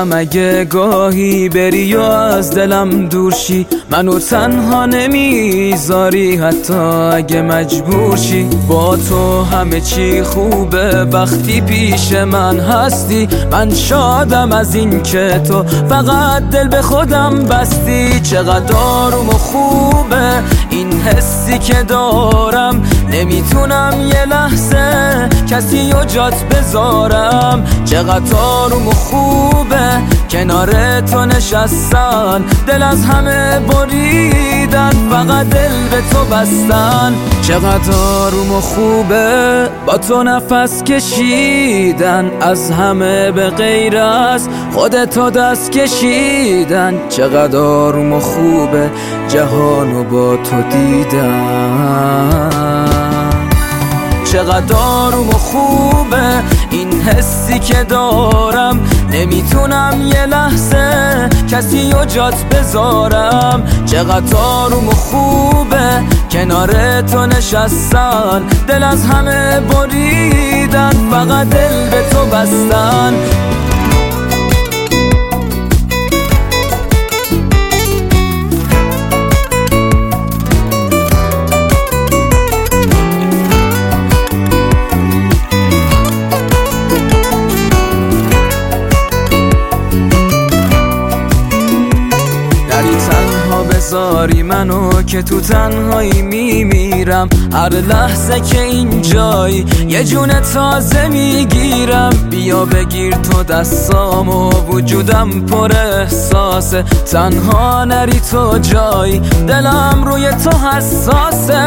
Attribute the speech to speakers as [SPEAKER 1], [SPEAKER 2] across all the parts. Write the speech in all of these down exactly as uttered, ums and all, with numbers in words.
[SPEAKER 1] میدونم اگه گاهی بری و از دلم دور شی، منو تنها نمیذاری حتی اگه مجبور شی. با تو همه چی خوبه وقتی پیش من هستی، من شادم از این که تو فقط دل به خودم بستی. چقدر آروم و خوبه این حسی که دارم، نمیتونم یه لحظه کسی و جات بذارم. چقدر آروم و خوبه کنار تو نشستن، دل از همه بریدن فقط دل به تو بستن. چقدر آروم و خوبه با تو نفس کشیدن، از همه به غیر از خودتو دست کشیدن. چقدر آروم و خوبه جهانو با تو دیدن. چقدر آروم و خوبه این حسی که دارم، نمیتونم یه لحظه کسی و جات بذارم. چقدر آروم و خوبه کنار تو نشستن، دل از همه بریدن فقط دل به تو بستن. بذاری منو که تو تنهایی میمیرم، هر لحظه که اینجایی یه جون تازه میگیرم. بیا بگیر تو دستام و وجودم پر احساسه، تنها نری تو جایی دلم روی تو حساسه.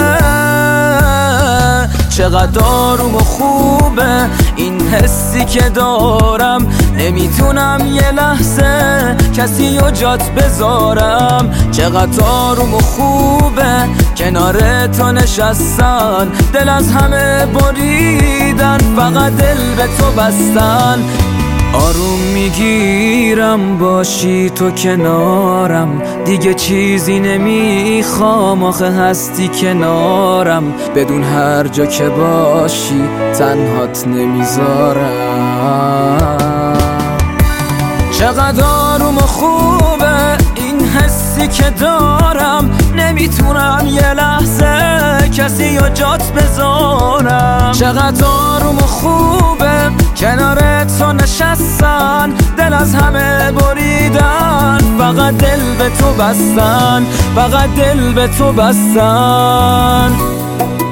[SPEAKER 1] چقدر آروم و خوبه این حسی که دارم، نمیتونم یه لحظه کسی و جات بذارم. چقدر آروم و خوبه کنار تو نشستن، دل از همه بریدن فقط دل به تو بستن. آروم میگیرم باشی تو کنارم، دیگه چیزی نمیخوام آخه هستی کنارم. بدون هر جا که باشی تنهات نمیذارم. چقدر آروم و خوبه این حسی که دارم، نمیتونم یه لحظه کسی و جات بذارم. چقدر آروم و خوبه کنار تو نشستن، دل از همه بریدن فقط دل به تو بستن، فقط دل به تو بستن.